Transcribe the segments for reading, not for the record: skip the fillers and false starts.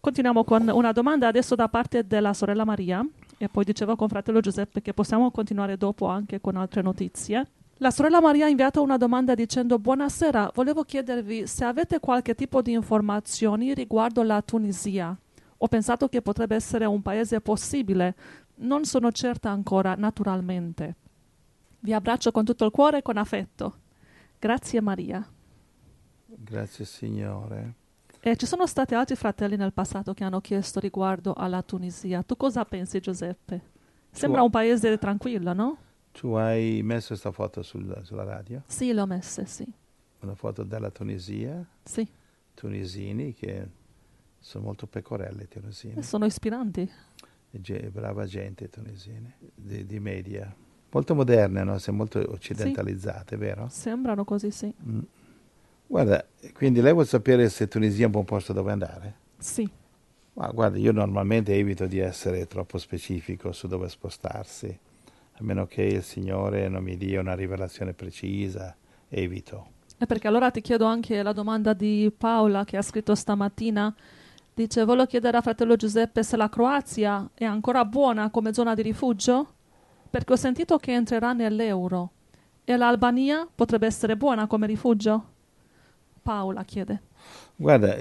Continuiamo con una domanda adesso da parte della sorella Maria e poi dicevo con fratello Giuseppe che possiamo continuare dopo anche con altre notizie. La sorella Maria ha inviato una domanda dicendo: buonasera, volevo chiedervi se avete qualche tipo di informazioni riguardo la Tunisia. Ho pensato che potrebbe essere un paese possibile, non sono certa ancora, naturalmente. Vi abbraccio con tutto il cuore e con affetto. Grazie Maria. Grazie Signore. E ci sono stati altri fratelli nel passato che hanno chiesto riguardo alla Tunisia. Tu cosa pensi, Giuseppe? Sembra un paese tranquillo, no? Tu hai messo questa foto sulla radio? Sì, l'ho messa, sì. Una foto della Tunisia? Sì. Tunisini che sono molto pecorelle, tunisini. Sono ispiranti. Brava gente, tunisini, di media. Molto moderne, no? Sono molto occidentalizzate, sì. Vero? Sembrano così, sì. Guarda, quindi lei vuole sapere se Tunisia è un buon posto dove andare? Sì. Ma guarda, io normalmente evito di essere troppo specifico su dove spostarsi, a meno che il Signore non mi dia una rivelazione precisa, evito. E perché allora ti chiedo anche la domanda di Paola che ha scritto stamattina. Dice: volevo chiedere a fratello Giuseppe se la Croazia è ancora buona come zona di rifugio? Perché ho sentito che entrerà nell'euro. E l'Albania potrebbe essere buona come rifugio? Paola chiede. Guarda,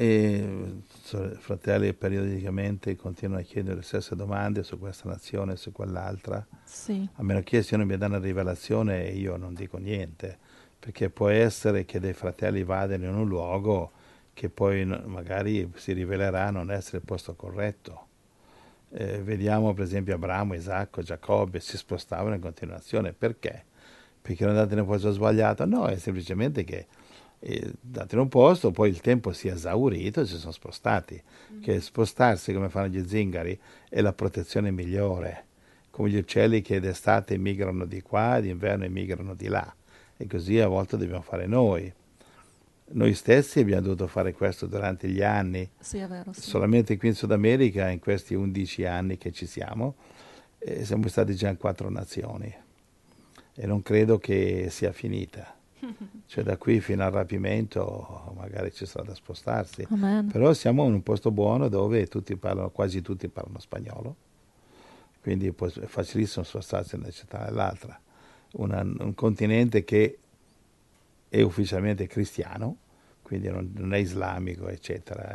fratelli periodicamente continuano a chiedere le stesse domande su questa nazione e su quell'altra. Sì. A meno che se non mi dà una rivelazione io non dico niente, perché può essere che dei fratelli vadano in un luogo che poi magari si rivelerà non essere il posto corretto. Vediamo per esempio Abramo, Isacco, Giacobbe si spostavano in continuazione. Perché? Perché erano andati in un posto sbagliato? No, è semplicemente che dati in un posto, poi il tempo si è esaurito e si sono spostati. Che spostarsi, come fanno gli zingari, è la protezione migliore, come gli uccelli che d'estate migrano di qua, d'inverno migrano di là, e così a volte dobbiamo fare noi. Noi stessi abbiamo dovuto fare questo durante gli anni. Sì, è vero, sì. Solamente qui in Sud America, in questi 11 anni che ci siamo stati già in 4 nazioni e non credo che sia finita. Cioè da qui fino al rapimento magari ci sarà da spostarsi. Amen. Però siamo in un posto buono dove quasi tutti parlano spagnolo, quindi è facilissimo spostarsi da una città all'altra. Un continente che è ufficialmente cristiano, quindi non è islamico, eccetera.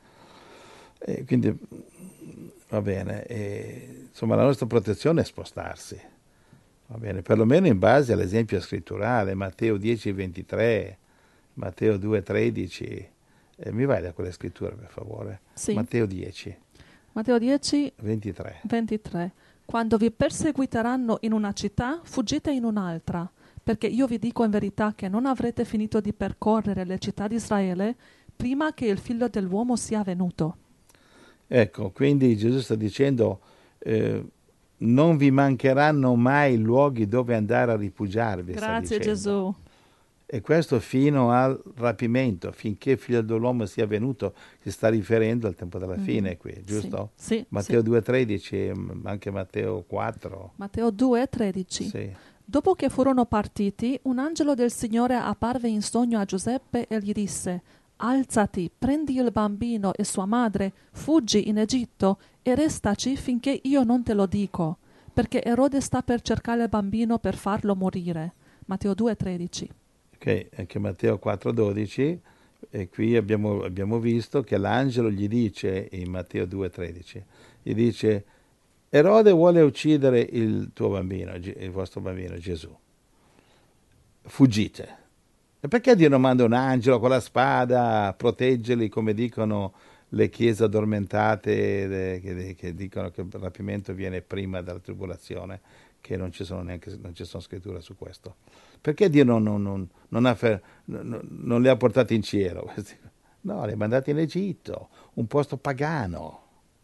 Quindi va bene. Insomma, la nostra protezione è spostarsi. Va bene, perlomeno in base all'esempio scritturale, Matteo 10:23, Matteo 2:13. Mi vai da quelle scritture, per favore? Sì. Matteo 10. Matteo 10, 23. Quando vi perseguiteranno in una città, fuggite in un'altra, perché io vi dico in verità che non avrete finito di percorrere le città di Israele prima che il figlio dell'uomo sia venuto. Ecco, quindi Gesù sta dicendo non vi mancheranno mai luoghi dove andare a rifugiarvi. Grazie Gesù. E questo fino al rapimento, finché il figlio dell'uomo sia venuto, si sta riferendo al tempo della fine qui, giusto? Sì. Matteo sì. 2,13, anche Matteo 4. Matteo 2,13. Sì. Dopo che furono partiti, un angelo del Signore apparve in sogno a Giuseppe e gli disse: alzati, prendi il bambino e sua madre, fuggi in Egitto e restaci finché io non te lo dico, perché Erode sta per cercare il bambino per farlo morire. Matteo 2,13. Ok, anche Matteo 4,12, e qui abbiamo visto che l'angelo gli dice in Matteo 2,13, gli dice: Erode vuole uccidere il tuo bambino, il vostro bambino Gesù. Fuggite. E perché Dio non manda un angelo con la spada a proteggerli, come dicono le chiese addormentate che dicono che il rapimento viene prima della tribolazione, che non ci sono scritture su questo? Perché Dio non li ha portati in cielo? No, li ha mandati in Egitto, un posto pagano.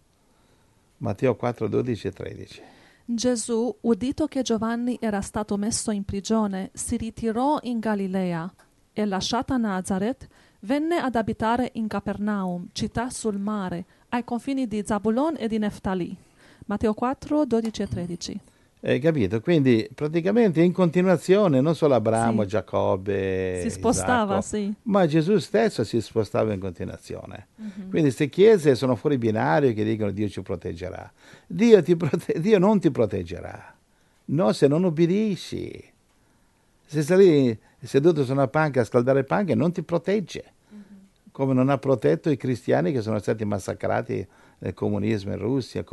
Matteo 4, 12 e 13. Gesù, udito che Giovanni era stato messo in prigione, si ritirò in Galilea e, lasciata Nazaret, venne ad abitare in Capernaum, città sul mare, ai confini di Zabulon e di Neftali. Matteo 4, 12 e 13. Capito? Quindi praticamente in continuazione non solo Abramo, Sì, Giacobbe, si spostava, Isacco, sì. ma Gesù stesso si spostava in continuazione. Mhm. Quindi queste chiese sono fuori binario che dicono Dio ci proteggerà. Dio non ti proteggerà. No, se non obbedisci. Se stai lì seduto su una panca a scaldare panche non ti protegge, come non ha protetto i cristiani che sono stati massacrati nel comunismo in Russia,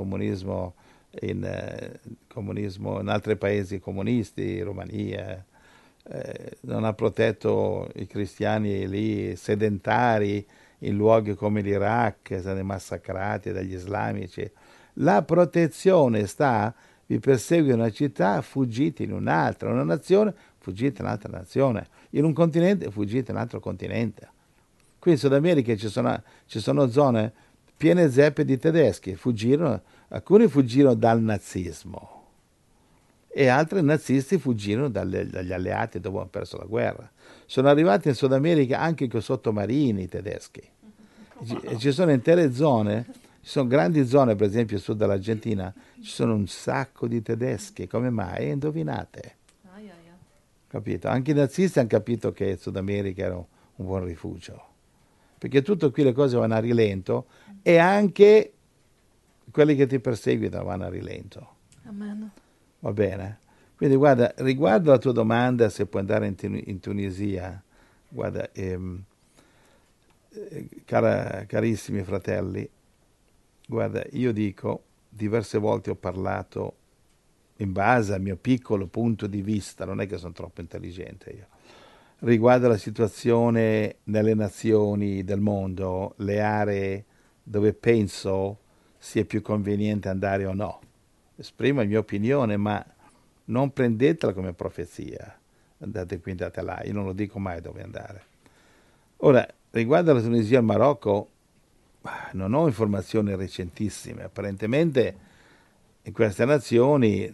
comunismo in altri paesi comunisti, Romania, non ha protetto i cristiani lì sedentari in luoghi come l'Iraq, stati massacrati dagli islamici. La protezione sta, vi persegue una città, fuggite in un'altra, una nazione, fuggite in un'altra nazione, in un continente, fuggite in un altro continente. Qui in Sud America ci sono zone piene zeppe di tedeschi, alcuni fuggirono dal nazismo e altri nazisti fuggirono dagli alleati dopo aver perso la guerra. Sono arrivati in Sud America anche con sottomarini tedeschi. Ci sono intere zone, ci sono grandi zone, per esempio a sud dell'Argentina, ci sono un sacco di tedeschi. Come mai? Indovinate. Ai, ai, ai. Capito? Anche i nazisti hanno capito che il Sud America era un buon rifugio. Perché tutto qui le cose vanno a rilento e anche quelli che ti perseguitano vanno a rilento. Amen. Va bene? Quindi guarda, riguardo alla tua domanda se puoi andare in Tunisia, guarda, carissimi fratelli, guarda, io dico, diverse volte ho parlato in base al mio piccolo punto di vista, non è che sono troppo intelligente io, riguardo alla situazione nelle nazioni del mondo, le aree dove penso sia più conveniente andare o no. Esprimo la mia opinione, ma non prendetela come profezia. Andate qui, andate là, io non lo dico mai dove andare. Ora, riguardo alla Tunisia e al Marocco, non ho informazioni recentissime. Apparentemente in queste nazioni,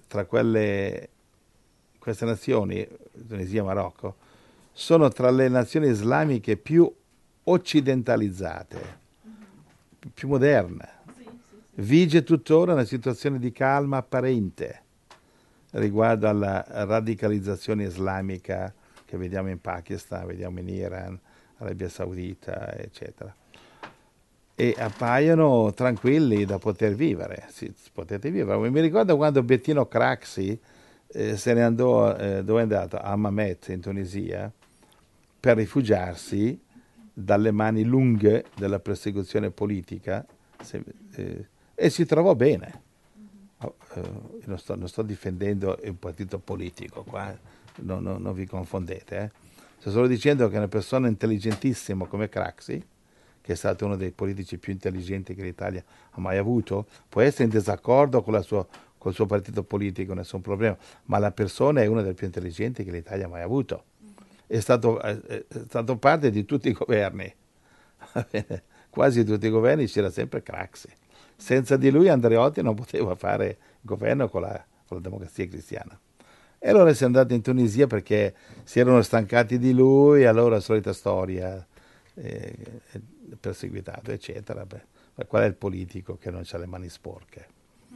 queste nazioni, Tunisia e Marocco, sono tra le nazioni islamiche più occidentalizzate, più moderne. Vige tuttora una situazione di calma apparente riguardo alla radicalizzazione islamica che vediamo in Pakistan, vediamo in Iran, Arabia Saudita, eccetera. E appaiono tranquilli da poter vivere. Sì, potete vivere. Mi ricordo quando Bettino Craxi se ne andò, dove è andato? A Mamet, in Tunisia, per rifugiarsi dalle mani lunghe della persecuzione politica e si trovò bene. Non sto difendendo un partito politico qua, non vi confondete. Sto solo dicendo che una persona intelligentissima come Craxi, che è stato uno dei politici più intelligenti che l'Italia ha mai avuto, può essere in disaccordo con col suo partito politico, nessun problema, ma la persona è una delle più intelligenti che l'Italia ha mai avuto. È stato parte di tutti i governi, quasi tutti i governi c'era sempre Craxi. Senza di lui Andreotti non poteva fare governo con la democrazia cristiana. E allora si è andato in Tunisia perché si erano stancati di lui, allora solita storia, perseguitato, eccetera. Beh, qual è il politico che non ha le mani sporche?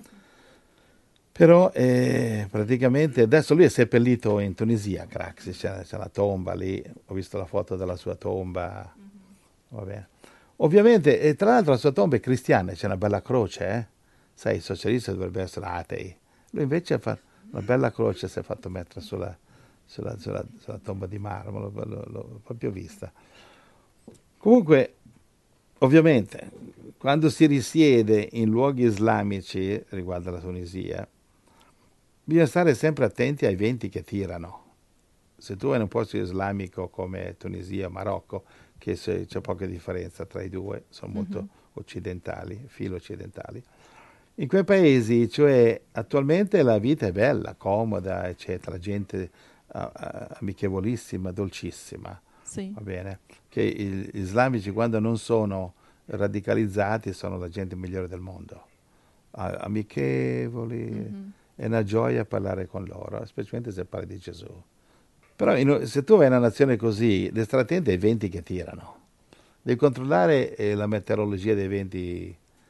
Però praticamente adesso lui è seppellito in Tunisia, Craxi, c'è la tomba lì, ho visto la foto della sua tomba, va bene. Ovviamente, e tra l'altro la sua tomba è cristiana, c'è una bella croce, eh? Sai, i socialisti dovrebbero essere atei. Lui invece fa una bella croce, si è fatto mettere sulla tomba di marmo, l'ho proprio vista. Comunque, ovviamente, quando si risiede in luoghi islamici, riguardo alla Tunisia, bisogna stare sempre attenti ai venti che tirano. Se tu vai in un posto islamico come Tunisia o Marocco, che c'è poca differenza tra i due, sono molto occidentali, filo occidentali. In quei paesi, cioè, attualmente la vita è bella, comoda, eccetera, gente amichevolissima, dolcissima, Sì. va bene? Che gli islamici, quando non sono radicalizzati, sono la gente migliore del mondo. Amichevoli, è una gioia parlare con loro, specialmente se parli di Gesù. Però se tu vai in una nazione così, devi stare attento ai venti che tirano. Devi controllare la meteorologia dei venti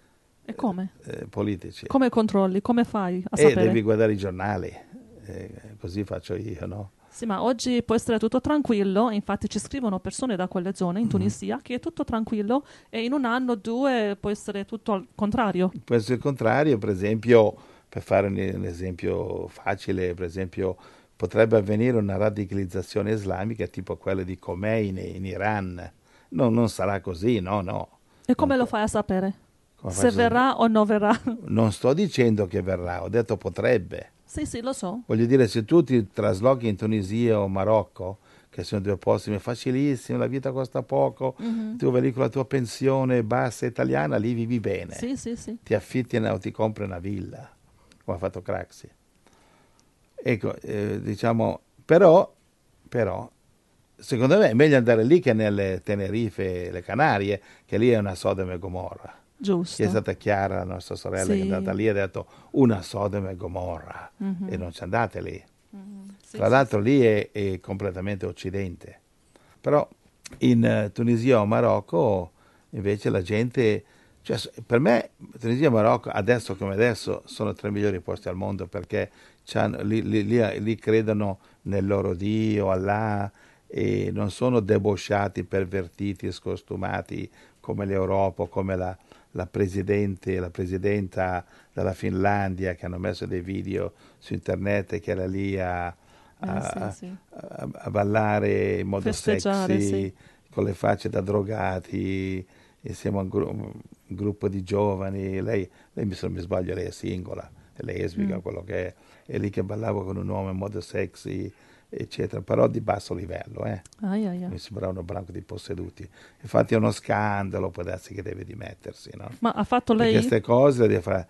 E come? Politici. Come controlli? Come fai a E sapere? devi guardare i giornali, così faccio io, no? Sì, ma oggi può essere tutto tranquillo, infatti ci scrivono persone da quelle zone in Tunisia che è tutto tranquillo e in un anno o due può essere tutto al contrario. Può essere il contrario, per esempio, per fare un esempio facile, per esempio, potrebbe avvenire una radicalizzazione islamica tipo quella di Khomeini in Iran. No, non sarà così, no, no. E Non, come lo po- fai a sapere? come Se faccio a sapere? verrà o non verrà? Non sto dicendo che verrà, ho detto potrebbe. Sì, sì, lo so. Voglio dire, se tu ti traslochi in Tunisia o Marocco, che sono due posti facilissimi, la vita costa poco, Mhm. tu vai lì con la tua pensione bassa italiana, lì vivi bene. Sì, sì, sì. Ti affitti o ti compri una villa, come ha fatto Craxi. Ecco, diciamo, però, secondo me è meglio andare lì che nelle Tenerife, le Canarie, che lì è una Sodoma e Gomorra. Che è Giusto. stata Chiara, la nostra sorella, che è andata Sì. lì e ha detto una Sodoma e Gomorra, e Mhm. non ci andate lì. Mhm. Sì, Tra sì, l'altro sì. lì è completamente occidente. Però in Tunisia o Marocco invece la gente, cioè, per me Tunisia e Marocco adesso come adesso sono tra i migliori posti al mondo perché lì credono nel loro Dio, Allah, e non sono debosciati, pervertiti, scostumati come l'Europa, come la presidente, la presidenta della Finlandia che hanno messo dei video su internet e che era lì Sì, a, sì. a ballare in modo Festeggiare, sì. sexy, con le facce da drogati, insieme a un gruppo di giovani. Lei se non mi sbaglio, lei è singola, è lesbica, Mm. quello che è lì che ballava con un uomo in modo sexy, eccetera, però di basso livello, Ai, ai, ai. Mi sembrava un branco di posseduti. Infatti è uno scandalo, può darsi che deve dimettersi, no? Ma ha fatto Perché lei? queste cose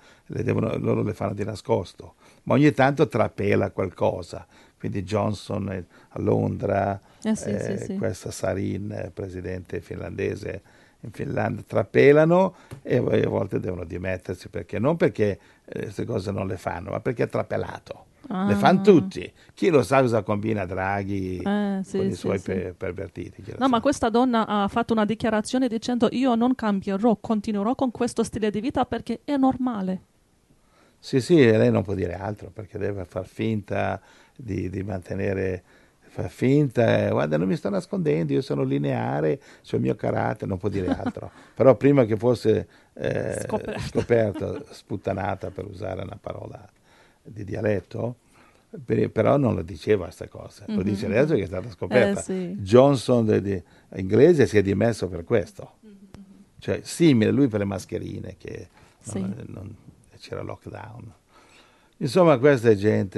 loro le fanno di nascosto, ma ogni tanto trapela qualcosa. Quindi Johnson a Londra, Sì, sì, sì. questa Sarin, presidente finlandese in Finlandia, trapelano e a volte devono dimettersi perché non perché queste cose non le fanno, ma perché è trapelato. Le fanno Ah, tutti. Chi lo sa cosa combina Draghi con sì, i sì, suoi sì. pervertiti, chi lo No, ma sa. questa donna ha fatto una dichiarazione dicendo io non cambierò, continuerò con questo stile di vita perché è normale. Sì, sì, e lei non può dire altro perché deve far finta di mantenere, far finta, guarda, non mi sto nascondendo, io sono lineare sul mio carattere, non può dire altro. Però prima che fosse Scoperta. scoperta, sputtanata per usare una parola di dialetto, però non lo diceva queste cose, lo Mhm, dice adesso mhm. che è stata scoperta. Sì. Johnson inglese si è dimesso per questo, cioè simile lui per le mascherine che Sì. c'era lockdown. Insomma, questa è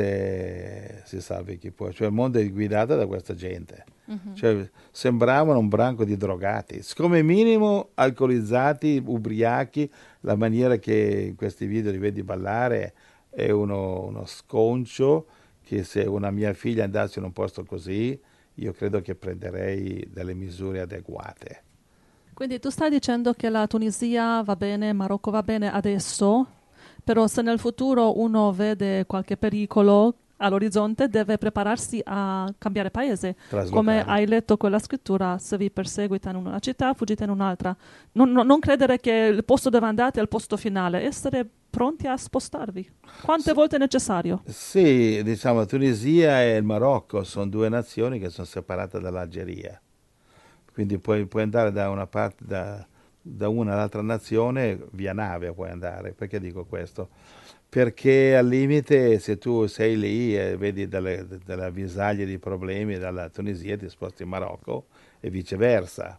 gente, si salvi chi può, cioè il mondo è guidato da questa gente. Mhm. Cioè, sembravano un branco di drogati, come minimo alcolizzati, ubriachi, la maniera che in questi video li vedi ballare è uno sconcio che se una mia figlia andasse in un posto così, io credo che prenderei delle misure adeguate. Quindi tu stai dicendo che la Tunisia va bene, Marocco va bene adesso, però se nel futuro uno vede qualche pericolo all'orizzonte deve prepararsi a cambiare paese. Come Traslocare. hai letto quella scrittura, se vi perseguita in una città, fuggite in un'altra. Non credere che il posto dove andate è il posto finale, essere pronti a spostarvi. Quante volte è necessario? Sì, diciamo, Tunisia e il Marocco sono due nazioni che sono separate dall'Algeria, quindi puoi andare da una parte, da una all'altra nazione via nave puoi andare. Perché dico questo? Perché al limite se tu sei lì e vedi delle avvisaglie di problemi dalla Tunisia ti sposti in Marocco e viceversa.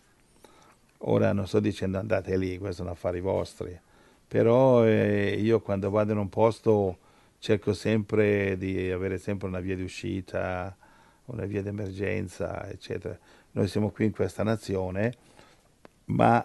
Ora non sto dicendo andate lì, questi sono affari vostri, però io quando vado in un posto cerco sempre di avere sempre una via di uscita, una via d'emergenza, eccetera. Noi siamo qui in questa nazione, ma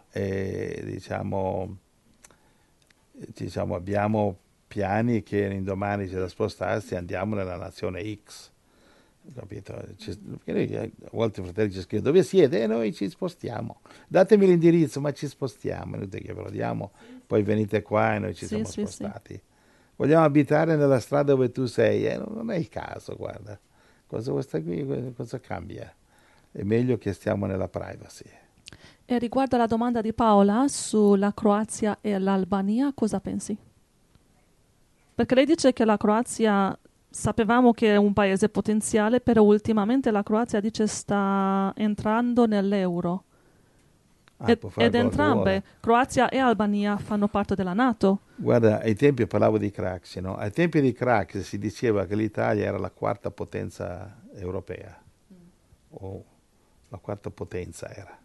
diciamo, abbiamo piani che in domani c'è da spostarsi, andiamo nella nazione X. Capito? Perché noi, a volte i fratelli ci scrivono dove siete? E noi ci spostiamo. Datemi l'indirizzo, ma ci spostiamo. È inutile che ve lo diamo, poi venite qua e noi ci Sì, siamo sì, sì. spostati. Vogliamo abitare nella strada dove tu sei? Non è il caso, guarda. Cosa cambia? È meglio che stiamo nella privacy. E riguardo alla domanda di Paola sulla Croazia e l'Albania, cosa pensi? Perché lei dice che la Croazia, sapevamo che è un paese potenziale, però ultimamente la Croazia dice sta entrando nell'euro. Può fare Ed quello che entrambe, vuole. Croazia e Albania, fanno parte della NATO. Guarda, ai tempi parlavo di Craxi, no? Ai tempi di Craxi si diceva che l'Italia era la quarta potenza europea, o la quarta potenza era.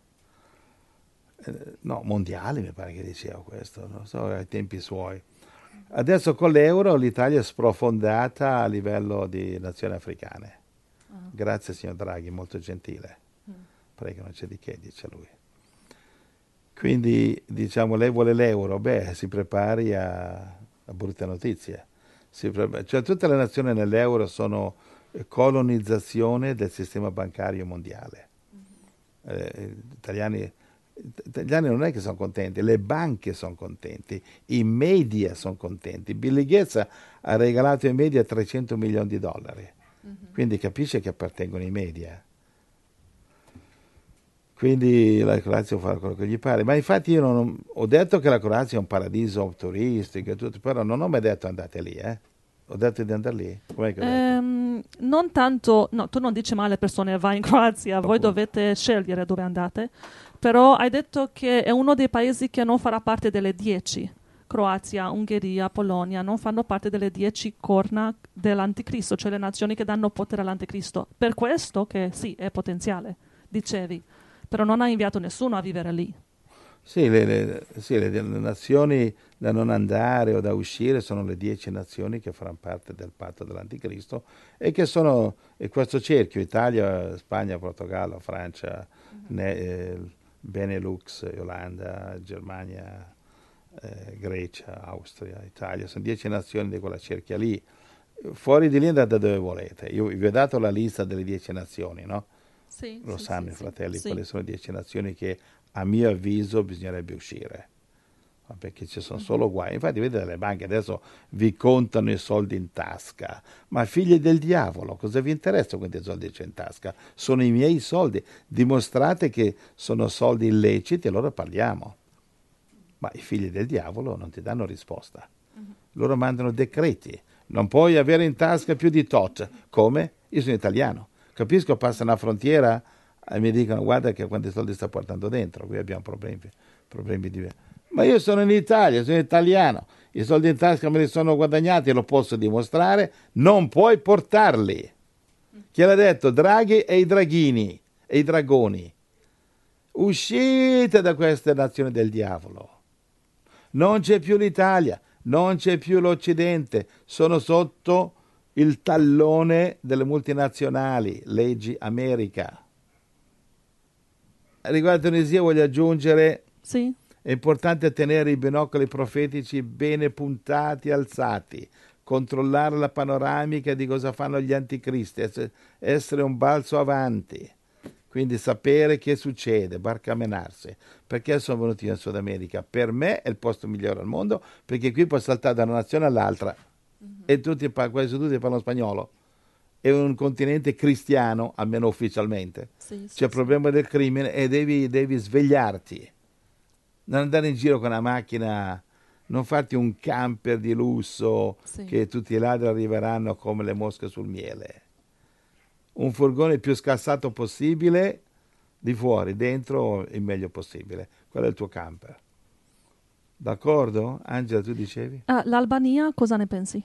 No, mondiale mi pare che diceva questo, non so, ai tempi suoi. Adesso con l'euro l'Italia è sprofondata a livello di nazioni africane. Grazie signor Draghi, molto gentile. Prego, non c'è di che, dice lui. Quindi, diciamo, lei vuole l'euro, beh, si prepari a brutte notizie. Cioè, tutte le nazioni nell'euro sono colonizzazione del sistema bancario mondiale. Gli italiani non è che sono contenti, le banche sono contenti, i media sono contenti. Bill Gates ha regalato ai media 300 milioni di dollari, quindi capisce che appartengono ai media. Quindi la Croazia può fare quello che gli pare. Ma infatti io non ho detto che la Croazia è un paradiso turistico e tutto, però non ho mai detto andate lì, eh. Ho detto di andare lì. Com'è che ho detto? Non tanto, no, tu non dici mai alle persone vai in Croazia, voi Appunto. dovete scegliere dove andate, però hai detto che è uno dei paesi che non farà parte delle 10. Croazia, Ungheria, Polonia non fanno parte delle 10 corna dell'anticristo, cioè le nazioni che danno potere all'anticristo. Per questo che sì, è potenziale, dicevi, però non ha inviato nessuno a vivere lì. Sì, le nazioni da non andare o da uscire sono le 10 nazioni che faranno parte del patto dell'anticristo e che sono questo cerchio: Italia, Spagna, Portogallo, Francia, Benelux, Olanda, Germania, Grecia, Austria, Italia. Sono 10 nazioni di quella cerchia lì. Fuori di lì andate dove volete. Io vi ho dato la lista delle 10 nazioni, no? Sì, Lo sì, sanno sì, i sì. fratelli, Sì. quali sono le 10 nazioni che a mio avviso bisognerebbe uscire. Ma perché ci sono solo guai. Infatti vedete le banche adesso vi contano i soldi in tasca. Ma figli del diavolo, cosa vi interessa quanti soldi c'è in tasca? Sono i miei soldi. Dimostrate che sono soldi illeciti e allora parliamo. Ma i figli del diavolo non ti danno risposta. Loro mandano decreti. Non puoi avere in tasca più di tot. Come? Io sono italiano. Capisco, passa una frontiera e mi dicono guarda che quanti soldi sta portando dentro. Qui abbiamo problemi di... Ma io sono in Italia, sono italiano. I soldi in tasca me li sono guadagnati e lo posso dimostrare. Non puoi portarli. Chi l'ha detto? Draghi e i draghini e i dragoni. Uscite da queste nazioni del diavolo. Non c'è più l'Italia, non c'è più l'Occidente, sono sotto il tallone delle multinazionali, leggi America. Riguardo a Tunisia voglio aggiungere, Sì. è importante tenere i binocoli profetici bene puntati, alzati, controllare la panoramica di cosa fanno gli anticristi, essere un balzo avanti. Quindi sapere che succede, barcamenarsi. Perché sono venuti in Sud America? Per me è il posto migliore al mondo, perché qui puoi saltare da una nazione all'altra e quasi tutti parlano spagnolo. È un continente cristiano, almeno ufficialmente. Sì, C'è sì, il sì. problema del crimine e devi svegliarti. Non andare in giro con una macchina, non farti un camper di lusso Sì. che tutti i ladri arriveranno come le mosche sul miele. Un furgone più scassato possibile, di fuori, dentro il meglio possibile. Quello è il tuo camper. D'accordo? Angela, tu dicevi? L'Albania, cosa ne pensi?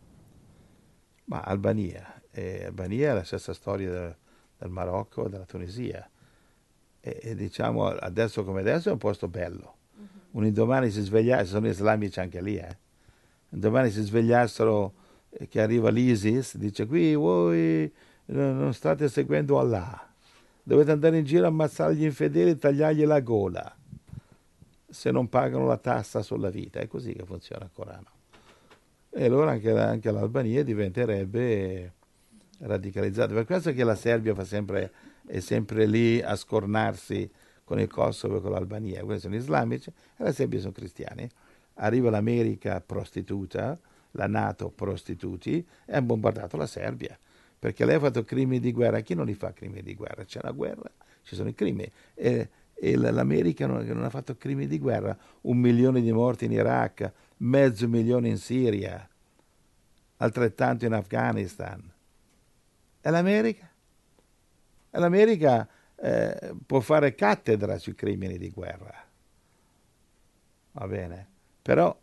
Ma Albania è la stessa storia del Marocco e della Tunisia. E diciamo, adesso come adesso è un posto bello. Un indomani si sveglia, sono islamici anche lì, un domani si svegliassero che arriva l'ISIS, dice qui voi non state seguendo Allah, dovete andare in giro a ammazzare gli infedeli e tagliargli la gola se non pagano la tassa sulla vita. È così che funziona il Corano. E allora anche l'Albania diventerebbe radicalizzata. Per questo che la Serbia è sempre lì a scornarsi con il Kosovo e con l'Albania. Quelli sono islamici e la Serbia sono cristiani. Arriva l'America prostituta, la NATO prostituti e ha bombardato la Serbia. Perché lei ha fatto crimini di guerra. Chi non li fa crimini di guerra? C'è la guerra, ci sono i crimini. e l'America non ha fatto crimini di guerra, 1 milione di morti in Iraq, 500.000 in Siria, altrettanto in Afghanistan. E l'America? E l'America può fare cattedra sui crimini di guerra, va bene? Però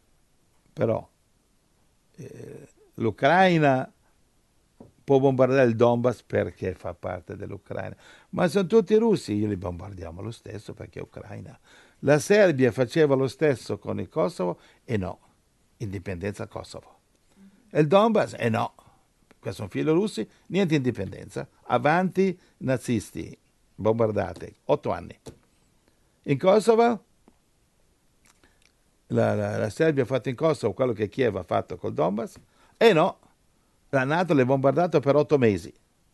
l'Ucraina può bombardare il Donbass perché fa parte dell'Ucraina, ma sono tutti russi, io li bombardiamo lo stesso perché è Ucraina. La Serbia faceva lo stesso con il Kosovo e no, indipendenza Kosovo. E il Donbass e no, questi sono filorussi, niente indipendenza, avanti nazisti, bombardate, 8 anni. In Kosovo, la Serbia ha fatto in Kosovo quello che Kiev ha fatto col Donbass e no, la NATO l'ha bombardato per 8 mesi.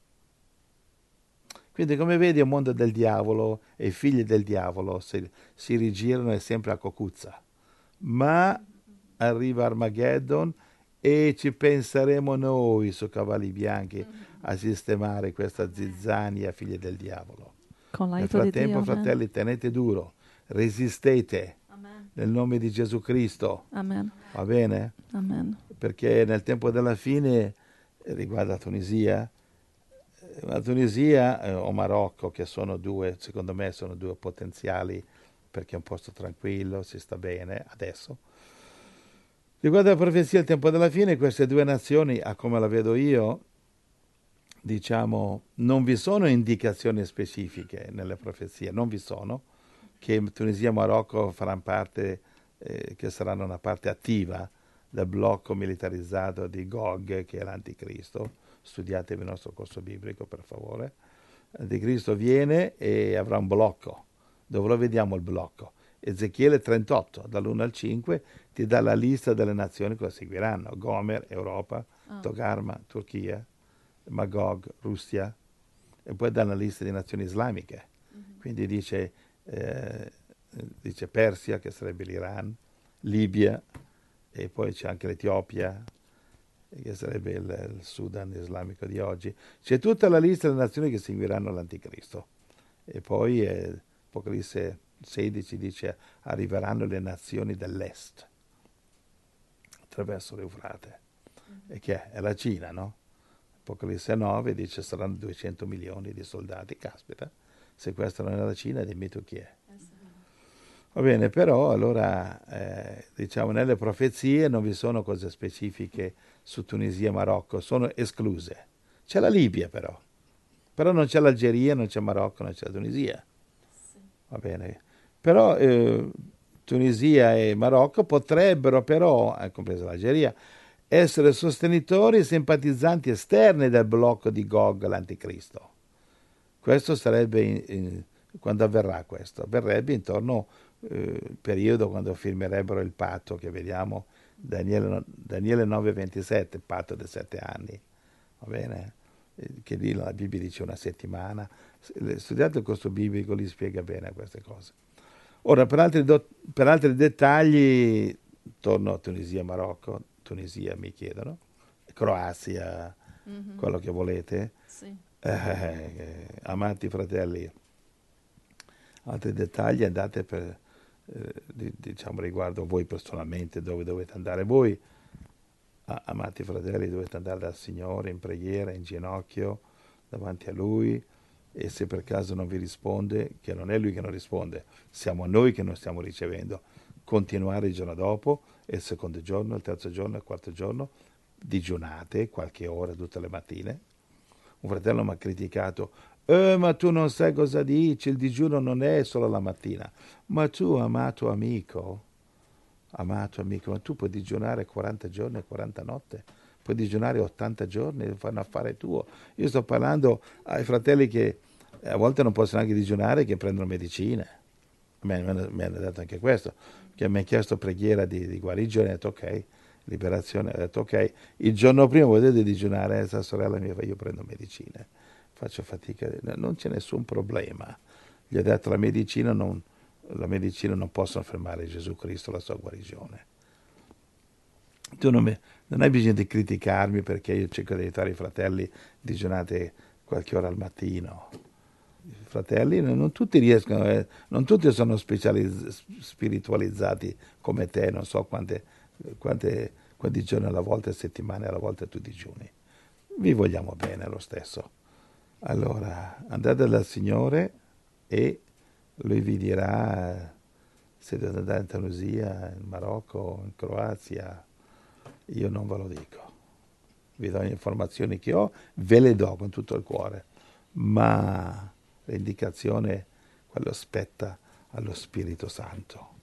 Quindi come vedi è un mondo del diavolo e i figli del diavolo si rigirano sempre a cocuzza. Ma arriva Armageddon e ci penseremo noi su cavalli bianchi a sistemare questa zizzania figli del diavolo. Con Nel l'aiuto di frattempo, Dio. fratelli, tenete duro, resistete Amen. nel nome di Gesù Cristo. Amen. Va bene? Amen. Perché nel tempo della fine, riguardo a Tunisia, la Tunisia o Marocco, che sono due, secondo me sono due potenziali, perché è un posto tranquillo, si sta bene adesso. Riguardo alla profezia del tempo della fine, queste due nazioni, a come la vedo io, diciamo, non vi sono indicazioni specifiche nelle profezie, non vi sono, che Tunisia e Marocco faranno parte, che saranno una parte attiva del blocco militarizzato di Gog, che è l'anticristo. Studiatevi il nostro corso biblico, per favore. L'anticristo viene e avrà un blocco. Dove lo vediamo il blocco? Ezechiele 38, dall'1 al 5, ti dà la lista delle nazioni che lo seguiranno. Gomer, Europa, Togarma, Turchia, Magog, Russia, e poi dà una lista di nazioni islamiche. Quindi dice Persia, che sarebbe l'Iran, Libia, e poi c'è anche l'Etiopia, che sarebbe il Sudan islamico di oggi. C'è tutta la lista delle nazioni che seguiranno l'anticristo. E poi Apocalisse 16 dice arriveranno le nazioni dell'est attraverso l'Eufrate. E che è? È la Cina, no? Apocalisse 9 dice saranno 200 milioni di soldati. Caspita, se questa non è la Cina, dimmi tu chi è. Va bene, però allora diciamo nelle profezie non vi sono cose specifiche su Tunisia e Marocco, sono escluse. C'è la Libia però non c'è l'Algeria, non c'è Marocco, non c'è la Tunisia. Va bene, però Tunisia e Marocco potrebbero però, compresa l'Algeria, essere sostenitori e simpatizzanti esterni del blocco di Gog, l'anticristo. Questo sarebbe, quando avverrà questo? Avverrebbe intorno al periodo quando firmerebbero il patto che vediamo, Daniele 9,27, il patto dei 7 anni, va bene? Che lì la Bibbia dice una settimana. Studiate il corso biblico, li spiega bene queste cose. Ora, per altri dettagli, torno a Tunisia, Marocco, Tunisia mi chiedono, Croazia, quello che volete. Sì. Amati fratelli, altri dettagli andate per, diciamo riguardo voi personalmente, dove dovete andare voi. Amati fratelli, dovete andare dal Signore in preghiera, in ginocchio, davanti a Lui, e se per caso non vi risponde, che non è Lui che non risponde, siamo noi che non stiamo ricevendo, continuare il giorno dopo, e il secondo giorno, il terzo giorno, il quarto giorno, digiunate qualche ora tutte le mattine. Un fratello mi ha criticato, ma tu non sai cosa dici, il digiuno non è solo la mattina. Ma tu, amato amico, ma tu puoi digiunare 40 giorni e 40 notte, puoi digiunare 80 giorni e fare un affare tuo. Io sto parlando ai fratelli che a volte non possono anche digiunare, che prendono medicine. Mi hanno detto anche questo, che mi ha chiesto preghiera di guarigione, ho detto ok, liberazione, ho detto ok, il giorno prima potete digiunare, sta sorella mia fa io prendo medicine, faccio fatica, non c'è nessun problema. Gli ho detto la medicina non possono fermare Gesù Cristo, la sua guarigione. Tu non hai bisogno di criticarmi perché io cerco di aiutare i fratelli digiunate qualche ora al mattino. fratelli non tutti riescono, non tutti sono spiritualizzati come te, non so quanti giorni alla volta, settimane alla volta, tutti i giorni. Vi vogliamo bene lo stesso. Allora, andate dal Signore e Lui vi dirà se dovete andare in Tunisia, in Marocco, in Croazia. Io non ve lo dico. Vi do le informazioni che ho, ve le do con tutto il cuore, ma l'indicazione, quello spetta allo Spirito Santo.